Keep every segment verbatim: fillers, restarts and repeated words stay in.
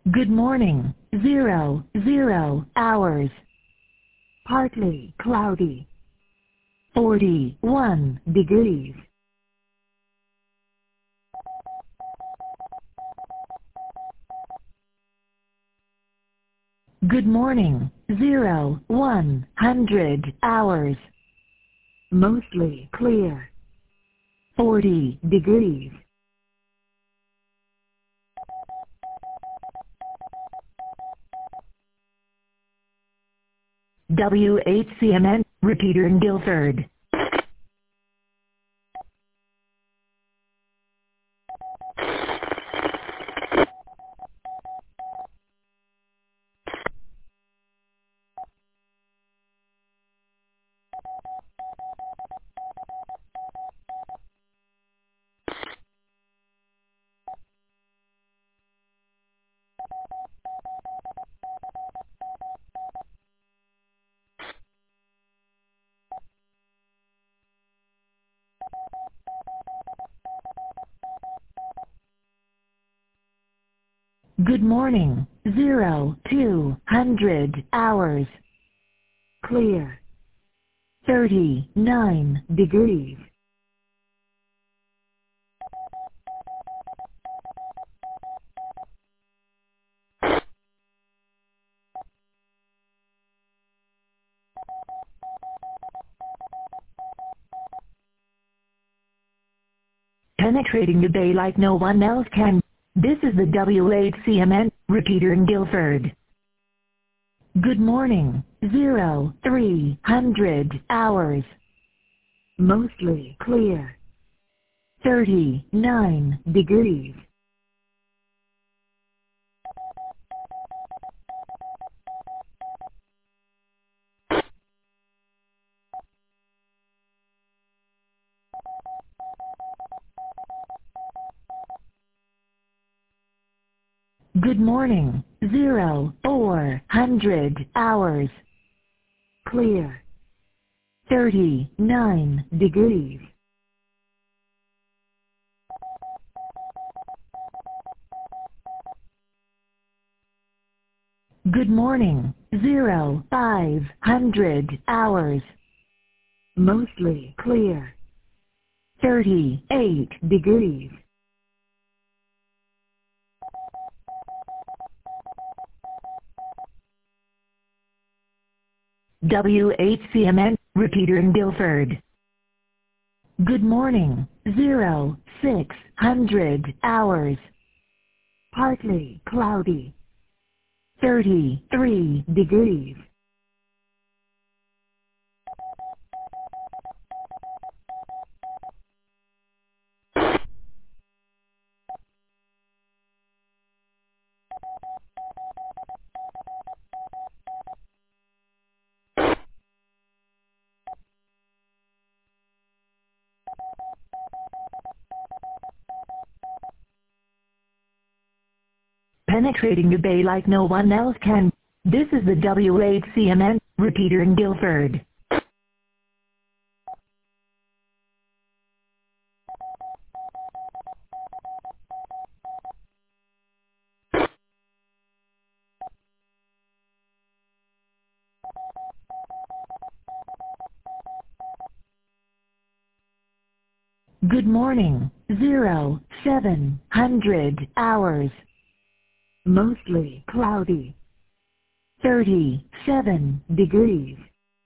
Good morning. Zero, zero hours. Partly cloudy. forty-one degrees. Good morning. Zero, one hundred hours. Mostly clear. forty degrees. W H C M N, repeater in Guilford. Good morning. Zero, two hundred hours. Clear. thirty-nine degrees. Penetrating the bay like no one else can. This is the W H C M N, repeater in Guilford. Good morning. Zero, three hundred hours. Mostly clear. thirty-nine degrees. Good morning. Zero, four hundred hours. Clear. thirty-nine degrees. Good morning. Zero, five hundred hours. Mostly clear. thirty-eight degrees. W H C M N, repeater in Guilford. Good morning. Zero, six hundred hours. Partly cloudy. thirty-three degrees. Penetrating the bay like no one else can. This is the W H C M N, repeater in Guilford. Good morning. Zero, seven hundred hours. Mostly cloudy. thirty-seven degrees.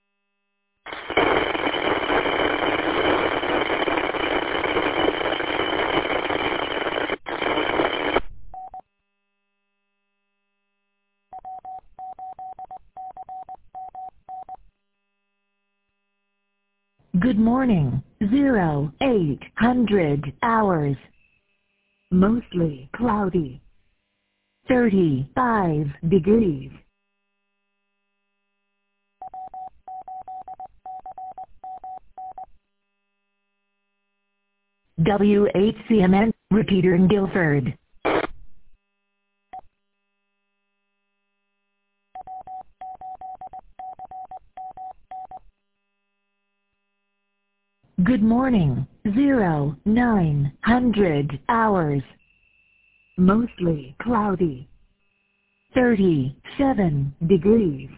Good morning. Zero, eight hundred hours. Mostly cloudy. thirty-five degrees. W H C M N, repeater in Guilford. Good morning. Zero, nine hundred hours. Mostly cloudy. thirty-seven degrees.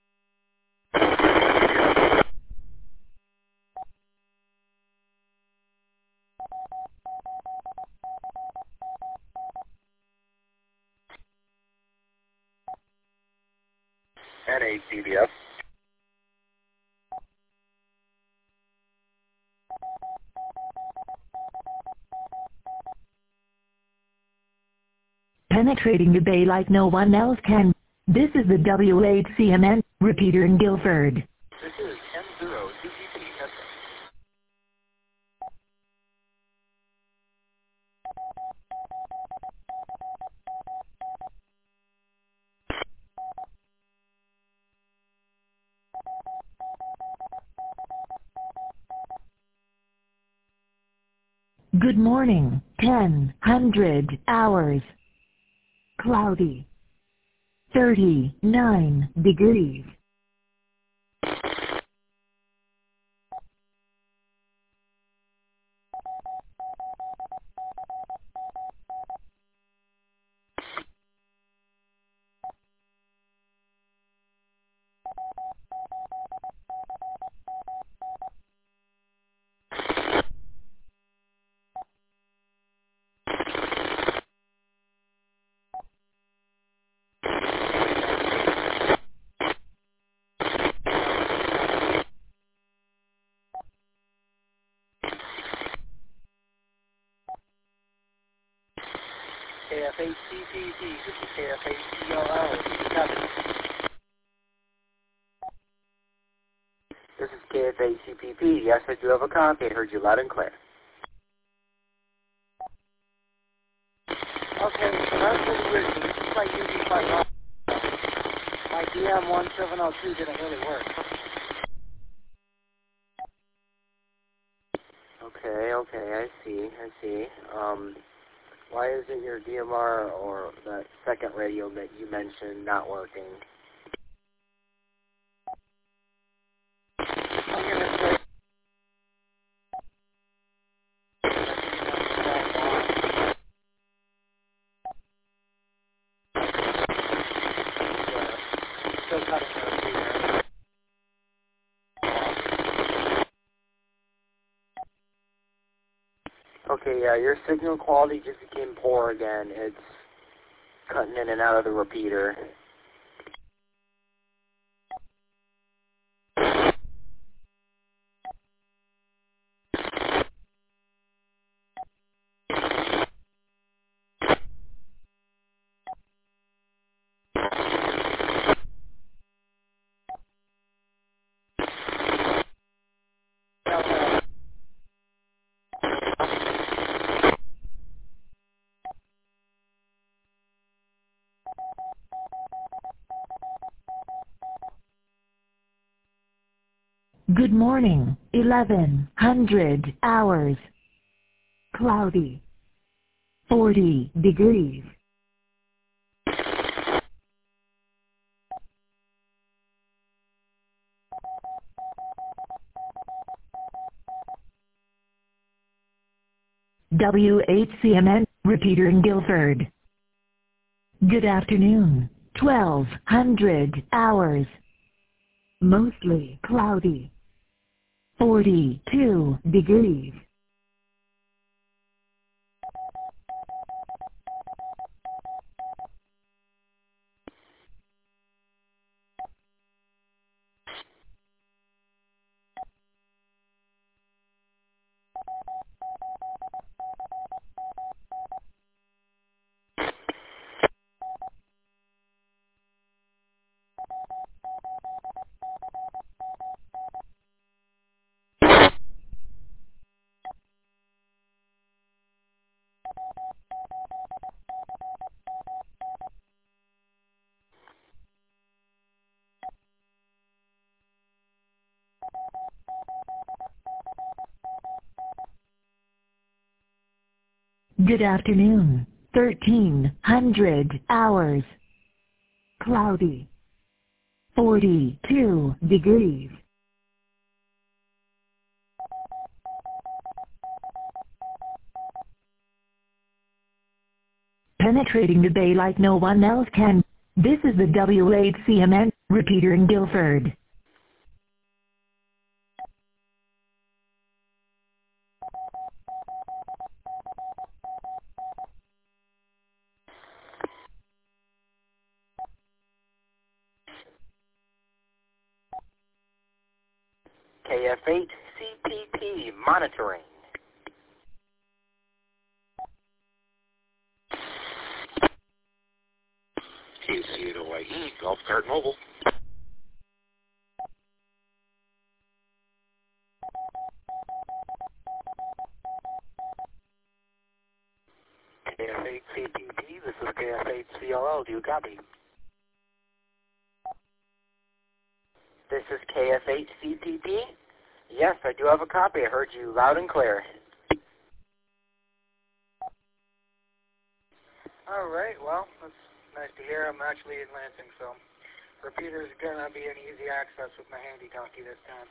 N A C B S. Penetrating the bay like no one else can. This is the W eight C M N repeater in Guilford. This is M zero C P P testing. Good morning, ten hundred hours. Cloudy. thirty-nine degrees. K F H C P P, this is K F H C L L. This is K F H C P P. Yes, I do have a copy. I heard you loud and clear. Okay, so that's really weird. So this is like U D five. My D M one seven oh two didn't really work. Okay, okay, I see, I see. Um, why isn't your D M R or that second radio that you mentioned not working? I'm gonna say still cutting out here. Okay, yeah, your signal quality just became poor again. It's cutting in and out of the repeater. Good morning, eleven hundred hours. Cloudy. forty degrees. W eight C M N, repeater in Guilford. Good afternoon, twelve hundred hours. Mostly cloudy. forty-two degrees. Good afternoon, thirteen hundred hours. Cloudy. forty-two degrees. Penetrating the bay like no one else can. This is the W eight C M N repeater in Guilford. K F eight C P P monitoring. K C eight O Y E, Golf Cart Mobile. K F eight C P P, this is K F eight C L L, do you copy? This is K F eight C P P? Yes, I do have a copy. I heard you loud and clear. All right, well, that's nice to hear. I'm actually in Lansing, so repeater's going to be an easy access with my handy talkie this time.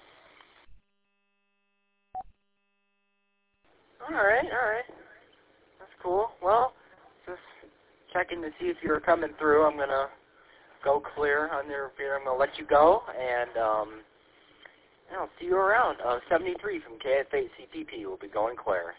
All right, all right. That's cool. Well, just checking to see if you're coming through. I'm going to go clear on the repeater. I'm going to let you go, and um, I'll see you around. Uh, seventy-three from K F eight C P P will be going clear.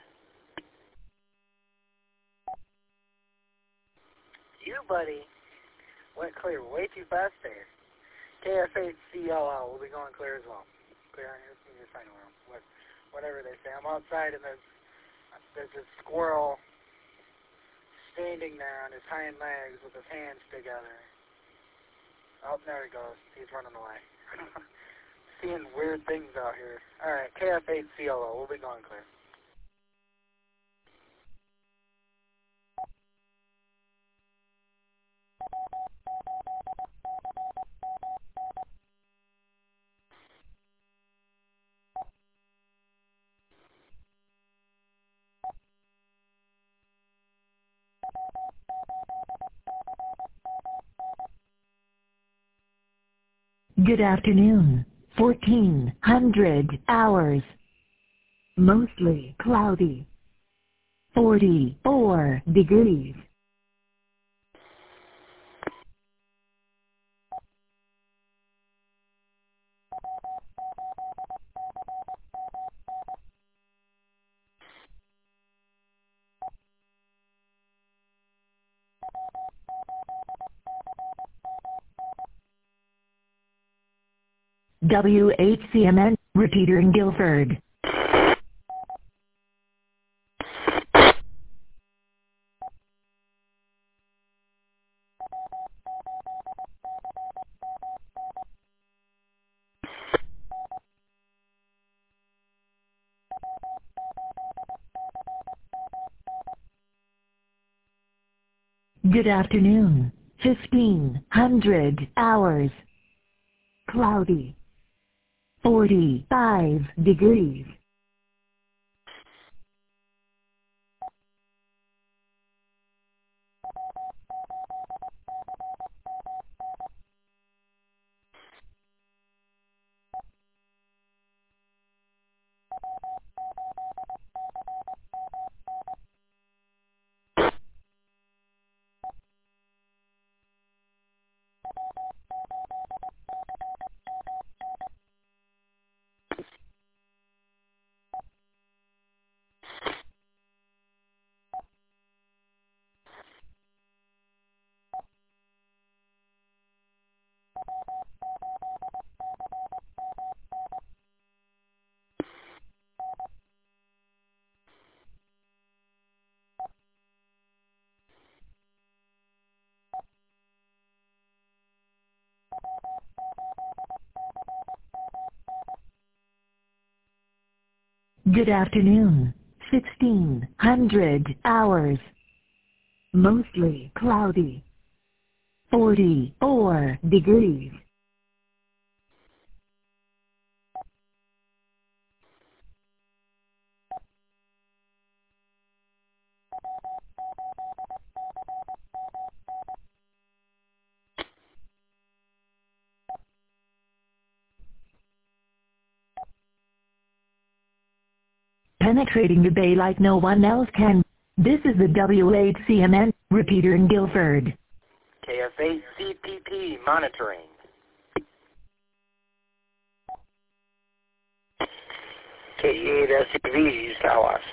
You, buddy, went clear way too fast there. K F eight C L L will be going clear as well. Clear on your, in your final room. What, whatever they say. I'm outside and there's, there's a squirrel standing there on his hind legs with his hands together. Oh, there he goes. He's running away. Seeing weird things out here. Alright, K F eight C L L will be going clear. Good afternoon. fourteen hundred hours. Mostly cloudy. forty-four degrees. W eight C M N repeater in Guilford. Good afternoon. fifteen hundred hours. Cloudy. forty-five degrees. Good afternoon. sixteen hundred hours. Mostly cloudy. forty-four degrees. Penetrating the bay like no one else can. This is the W eight C M N repeater in Guilford. K F eight C P P monitoring. K E eight S E V, tell us.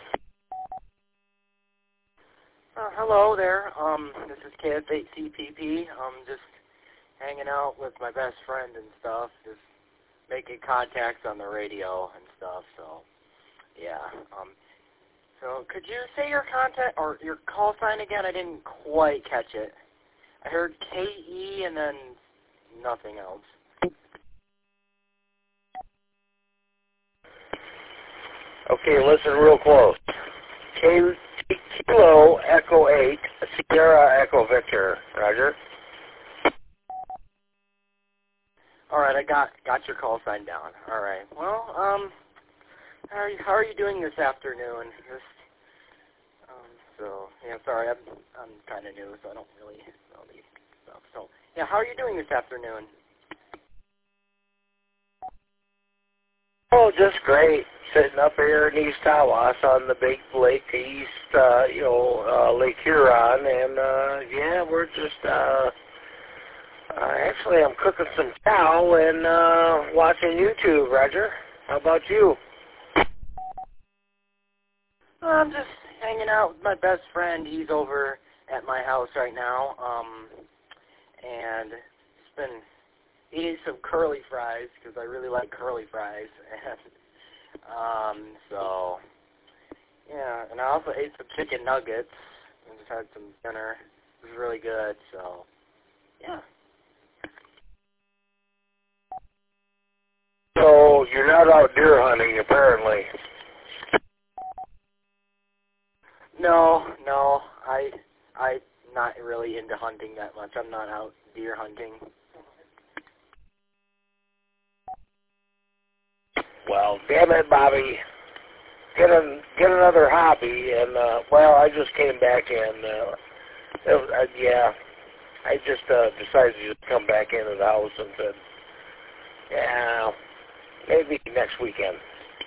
Uh, hello there. Um, this is K F eight C P P. I'm just hanging out with my best friend and stuff, just making contacts on the radio and stuff. So, yeah. Um, so could you say your contact or your call sign again? I didn't quite catch it. I heard K E and then nothing else. Okay, listen real close. K Kilo Echo eight, Sierra Echo Victor. Roger. All right, I got got your call sign down. All right. Well, um, how are you, how are you doing this afternoon? Just, um, so yeah, sorry, I'm I'm kind of new, so I don't really know these stuff. So yeah, how are you doing this afternoon? Oh, just great. Sitting up here in East Tawas on the big lake east, uh, you know, uh, Lake Huron, and uh, yeah, we're just. Uh, uh, actually, I'm cooking some cow and uh, watching YouTube. Roger. How about you? I'm just hanging out with my best friend. He's over at my house right now, um, and it's been eating some curly fries because I really like curly fries. And um, so, yeah, and I also ate some chicken nuggets and just had some dinner. It was really good, so, yeah. So you're not out deer hunting, apparently. No, no, I, I'm not really into hunting that much. I'm not out deer hunting. Well, damn it, Bobby. Get an, get another hobby, and, uh, well, I just came back in. Uh, it was, uh, yeah, I just uh, decided to just come back into the house and said, yeah, maybe next weekend.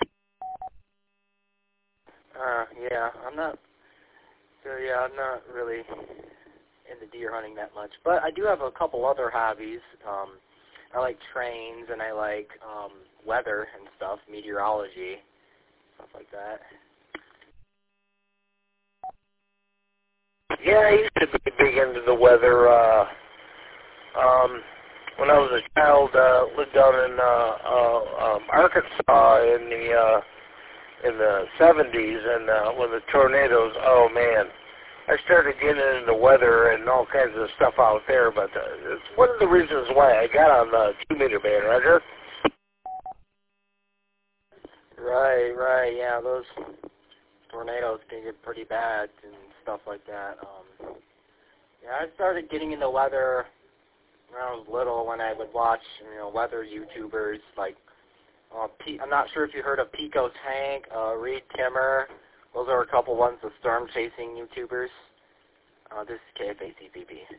Uh, yeah, I'm not, so yeah, I'm not really into deer hunting that much. But I do have a couple other hobbies. Um, I like trains, and I like um, weather and stuff, meteorology, stuff like that. Yeah, I used to be big into the weather. Uh, um, when I was a child, uh, lived down in uh, uh, um, Arkansas in the uh, in the seventies, and uh, when the tornadoes, oh man, I started getting into weather and all kinds of stuff out there. But uh, it's one of the reasons why I got on the two meter band, Roger. Right, right, yeah, those tornadoes can get pretty bad and stuff like that. Um, yeah, I started getting into weather when I was little, when I would watch, you know, weather YouTubers like, uh, P- I'm not sure if you heard of Pico Tank, uh, Reed Timmer. Those are a couple ones of storm chasing YouTubers. Uh, this is K F A C P P.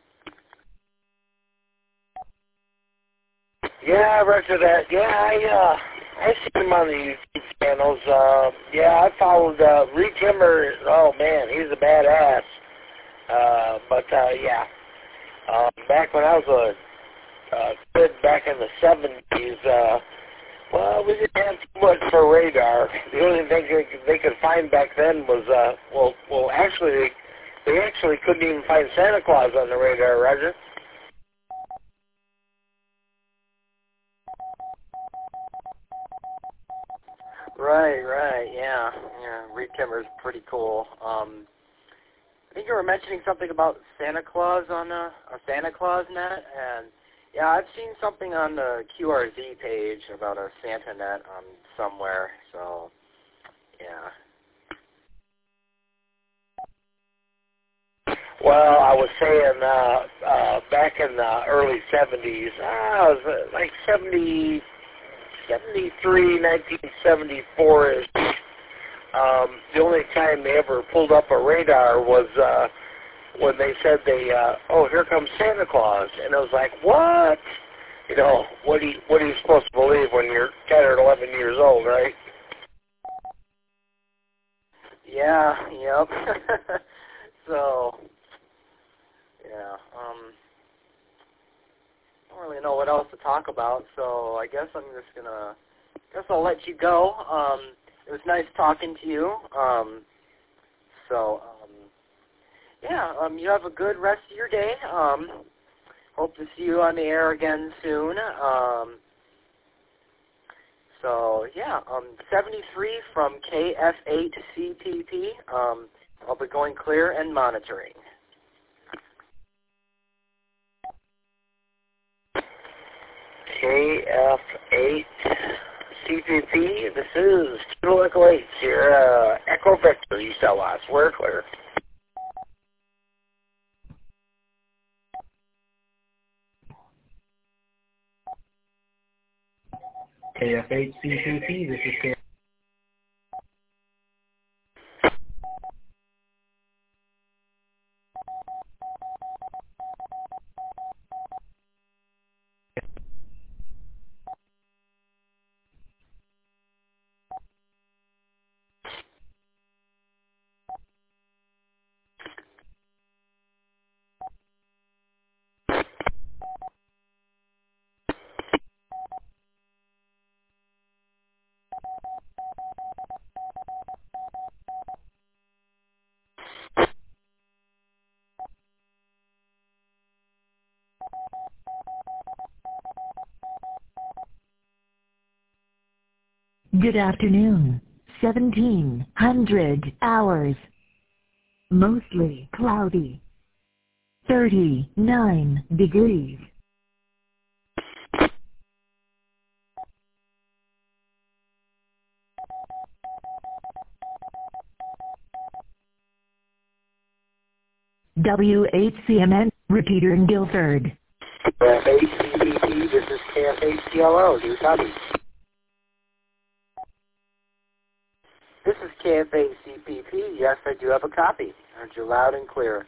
Yeah, Roger that. Yeah, I uh, I see him on the YouTube channels. Uh, yeah, I followed uh, Reed Timmer. Oh man, he's a badass. Uh, but uh, yeah, uh, back when I was a uh, kid, back in the seventies, uh, well, we didn't have too much for radar. The only thing they could, they could find back then was uh, well, well, actually, they, they actually couldn't even find Santa Claus on the radar, Roger. Right, right, yeah, yeah. Reed Timmer's pretty cool. Um, I think you were mentioning something about Santa Claus on a, a Santa Claus net, and yeah, I've seen something on the Q R Z page about a Santa net um, somewhere. So, yeah. Well, I was saying uh, uh, back in the early seventies, uh, I was uh, like seventy, seventy-three, nineteen seventy-four-ish. Um, the only time they ever pulled up a radar was uh, when they said they, uh, oh, here comes Santa Claus, and I was like, what? You know, what do you, what are you supposed to believe when you're ten or eleven years old, right? Yeah. Yep. So. Yeah. Um. I don't really know what else to talk about, so I guess I'm just gonna. Guess I'll let you go. Um. It was nice talking to you. Um. So. Um. Yeah. Um. You have a good rest of your day. Um. Hope to see you on the air again soon. Um. So yeah, um, seventy-three from K F eight C P P. Um, I'll be going clear and monitoring. K F eight C P P. This is Kilo Echo eight. Sierra uh, Echo Victor. You tell us. We're clear. K F eight C P P. This is K F eight. Good afternoon. seventeen hundred hours. Mostly cloudy. thirty-nine degrees. W eight C M N, repeater in Guilford. K F eight C P P. This is K F eight C L O. Do you copy? This is K F eight C P P. Yes, I do have a copy. Heard you loud and clear.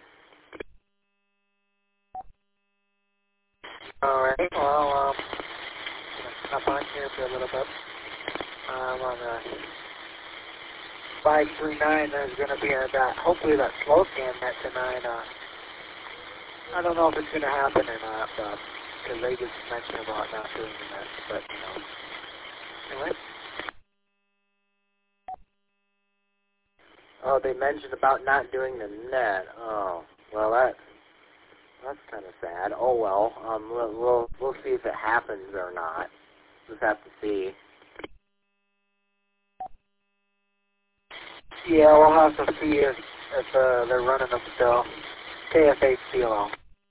All right. Well, um, I'm on here for a little bit. I'm on the five three nine. There's going to be a, that, hopefully that slow scan net tonight. Uh, I don't know if it's going to happen or not, but because they just mentioned about not doing the net. But, you know. Anyway. Oh, they mentioned about not doing the net. Oh, well, that that's kind of sad. Oh well. Um, we'll we'll we'll see if it happens or not. Just have to see. Yeah, we'll have to see if, if uh, they're running them still. K F eight C L O.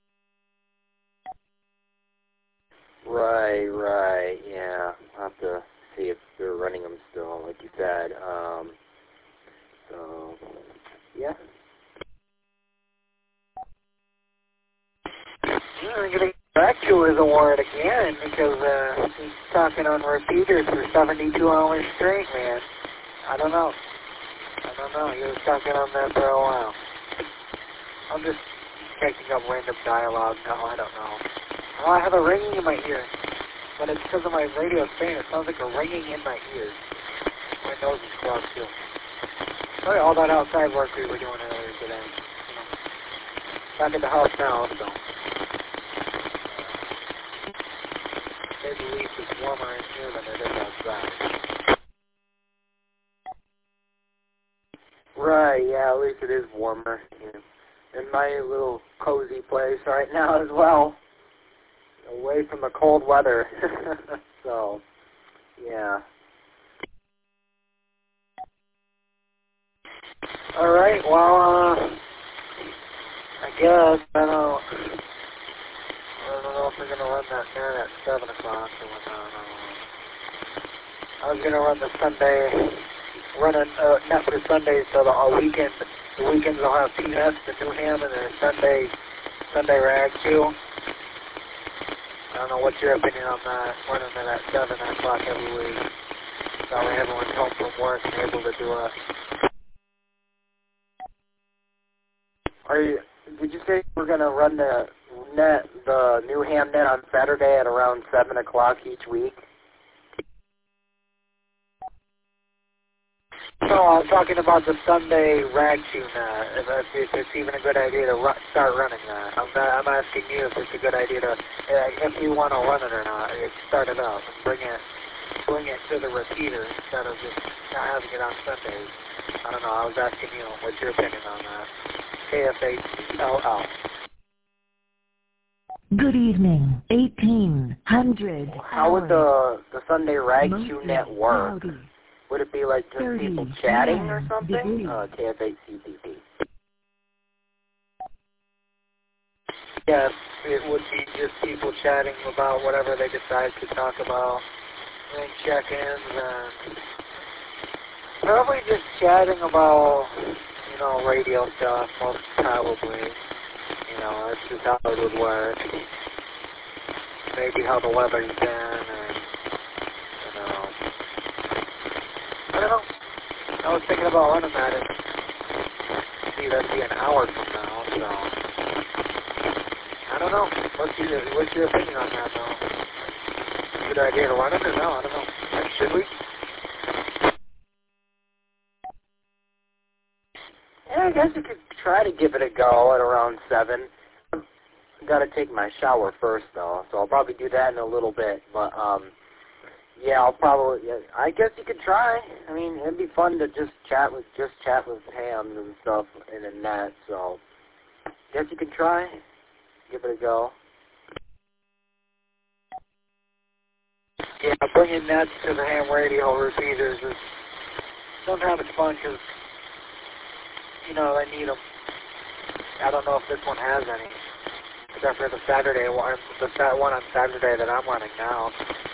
Right, right. Yeah, I'll have to see if they're running them still, like you said. Um. So, yeah. I'm going to get back to his award again because uh, he's talking on repeaters for seventy-two hours straight, man. I don't know. I don't know. He was talking on that for a while. I'm just taking up random dialogue now. I don't know. Oh, I have a ringing in my ear. But it's because of my radio fan. It sounds like a ringing in my ears. My nose is clogged, too. Sorry, all that outside work we were doing earlier today. You know. Back at the house now, so. Maybe at least it's warmer in here than it is outside. Right, yeah, at least it is warmer. Yeah. In my little cozy place right now as well. Away from the cold weather. So, yeah. Alright, well, uh, I guess, I don't, I don't know if we're going to run that net at seven o'clock or whatnot. I was going to run the Sunday, run a uh, net for Sunday so the uh, weekend, the weekends will have P S, the Newham, and then Sunday, Sunday rag too. I don't know what's your opinion on that, running it at seven o'clock every week. That way everyone's home from work and able to do it. Are you, did you say we're going to run the net, the Newham net on Saturday at around seven o'clock each week? No, I'm talking about the Sunday rag tune. Uh, if, if it's even a good idea to ru start running that. I'm, I'm asking you if it's a good idea to, uh, if you want to run it or not. Start it up and bring it, bring it to the repeater instead of just not having it on Sundays. I don't know. I was asking you what's your opinion on that. K F H L L. Good evening, eighteen hundred. How would the the Sunday Rag Mostly Q net work? cloudy. Would it be like just people chatting or something? Uh, K F H C P P. Yes, it would be just people chatting about whatever they decide to talk about, and check-ins, and probably just chatting about, you know, radio stuff, most probably. You know, that's just how it would work. Maybe how the weather's been, and, you know, I don't know. I was thinking about running that, and see, that'd be an hour from now, so I don't know. What's your, what's your opinion on that, though? Good idea to run it, or no? I don't know. Should we? Yeah, I guess you could try to give it a go at around seven. I've got to take my shower first, though, so I'll probably do that in a little bit. But, um, yeah, I'll probably, yeah, I guess you could try. I mean, it'd be fun to just chat with, just chat with hams and stuff in a net, so I guess you could try. Give it a go. Yeah, bringing nets to the ham radio repeaters is sometimes fun because, you know, I need them. I don't know if this one has any, except for the Saturday one, the one on Saturday that I'm running now.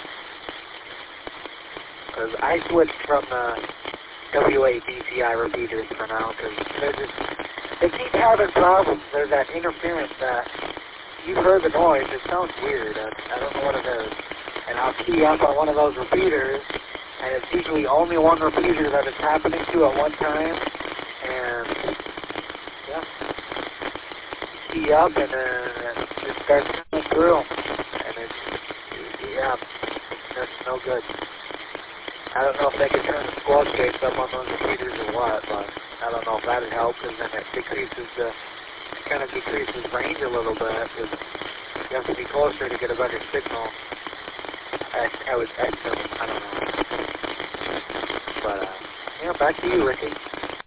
Because I switched from the W A D C I repeaters for now, because they're just, they keep having problems. There's that interference that, you've heard the noise, it sounds weird. I, I don't know what it is. And I'll key up on one of those repeaters, and it's usually only one repeater that it's happening to at one time. And, yeah, key up, and then it just starts coming through. And it's, yeah, that's no good. I don't know if they can turn the squelch gates up on those repeaters or what, but I don't know if that would help, because then it decreases the, kind of decreases range a little bit, because you have to be closer to get a better signal. I, I would, I, I don't know. But, uh, yeah, back to you, Ricky.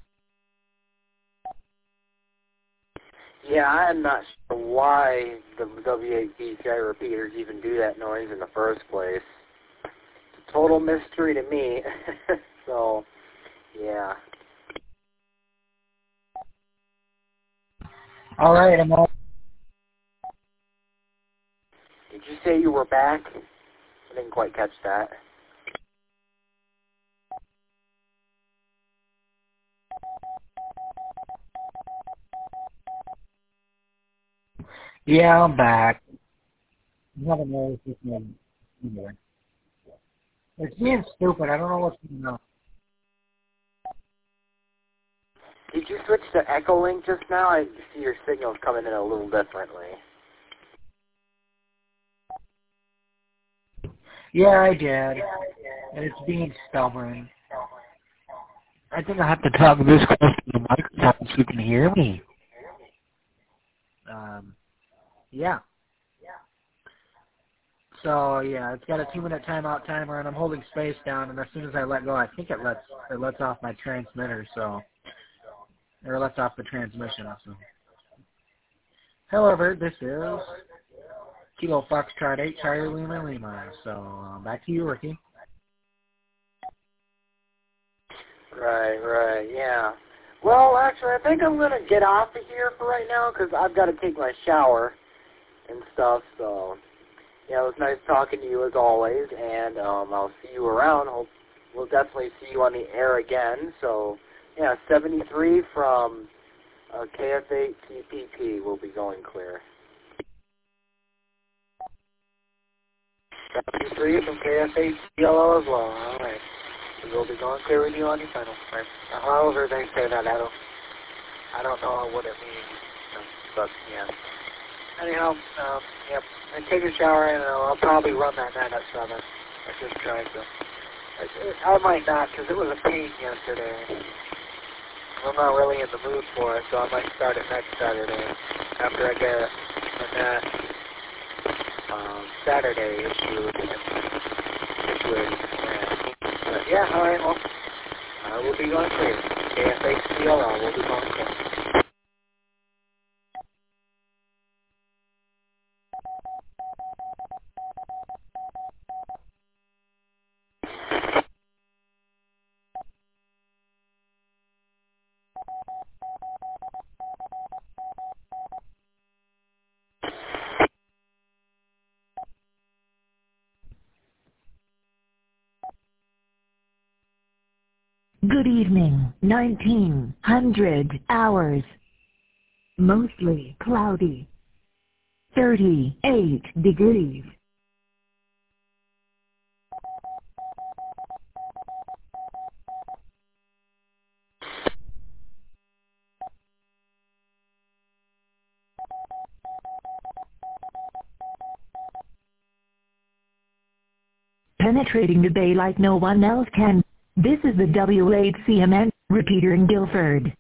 Yeah, I'm not sure why the W A D C I repeaters even do that noise in the first place. It's a total mystery to me. So, yeah. All right, I'm all. Did you say you were back? I didn't quite catch that. Yeah, I'm back. Another noise this morning. Anyway. It's being stupid. I don't know what's going on. Did you switch to Echolink just now? I see your signal's coming in a little differently. Yeah, I did. And it's being stubborn. I think I have to talk this close to the microphone so you can hear me. Um, yeah. So yeah, it's got a two-minute timeout timer, and I'm holding space down. And as soon as I let go, I think it lets it lets off my transmitter. So, or lets off the transmission. So, however, this is Kilo Foxtrot eight Charlie Lima Lima. So uh, back to you, Ricky. Right, right, yeah. Well, actually, I think I'm going to get off of here for right now because I've got to take my shower and stuff. So, yeah, it was nice talking to you as always, and um, I'll see you around. I'll, we'll definitely see you on the air again. So, yeah, seventy-three from uh, K F eight C P P will be going clear. seventy-three from K F eight C L O as well. All right. We will be going clear with you on your final. Right. However they say that, I don't, I don't know what it means. But, yeah. Anyhow, um, yep. And take a shower, and I'll, I'll probably run that net at seven. I just tried to. I might not, because it was a pain yesterday. I'm not really in the mood for it, so I might start it next Saturday after I get a net um, Saturday issued and situated. But yeah, all right, well, I will be going clear. K F H C L L will be going clear. Good evening, nineteen hundred hours. Mostly cloudy. thirty-eight degrees. Penetrating the bay like no one else can. This is the W eight C M N repeater in Guilford.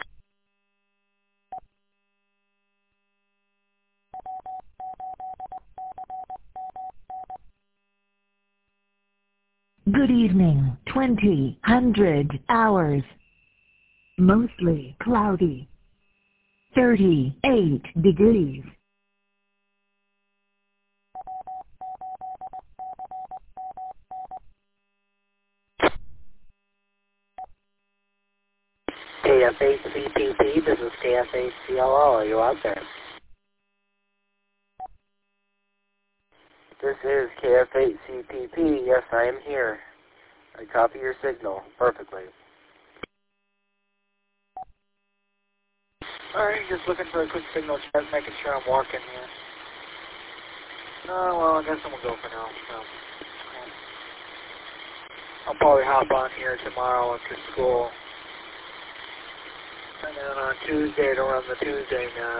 Good evening, twenty hundred hours. Mostly cloudy. thirty-eight degrees. K F H C P P, this is K F H C L L. Are you out there? This is K F eight C P P. Yes, I am here. I copy your signal perfectly. Alright, just looking for a quick signal check, making sure I'm working here. Oh, well, I guess I'm going to go for now. So, I'll probably hop on here tomorrow after school. And then on Tuesday to run the Tuesday net.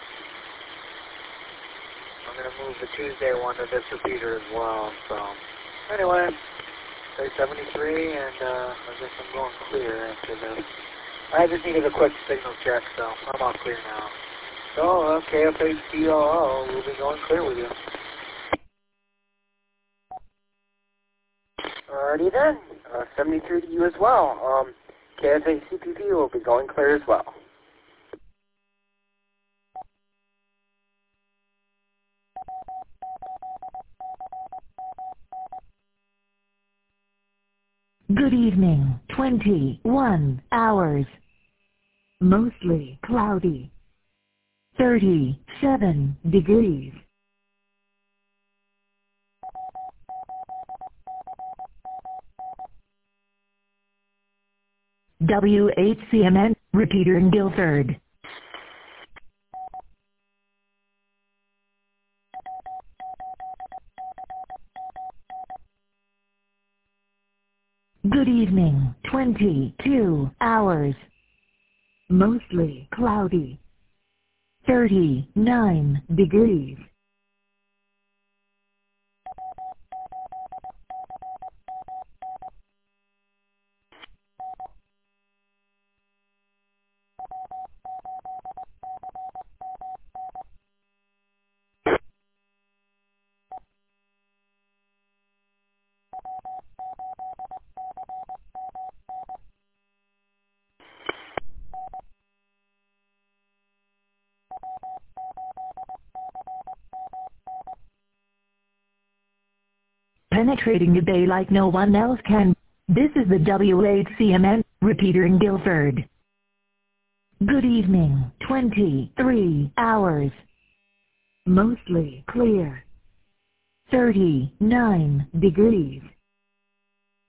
I'm going to move the Tuesday one to this repeater as well. So, anyway, say seventy-three, and uh, I guess I'm going clear after this. I just needed a quick signal check, so I'm all clear now. So, uh, K F H C L L will be going clear with you. Alrighty then. Uh, seventy-three to you as well. Um, K F H C P P will be going clear as well. Good evening, twenty-one hours. Mostly cloudy. thirty-seven degrees. W eight C M N, repeater in Guilford. Good evening, twenty-two hours. Mostly cloudy. thirty-nine degrees. Penetrating the bay like no one else can. This is the W eight C M N, repeater in Guilford. Good evening, twenty-three hours. Mostly clear. thirty-nine degrees.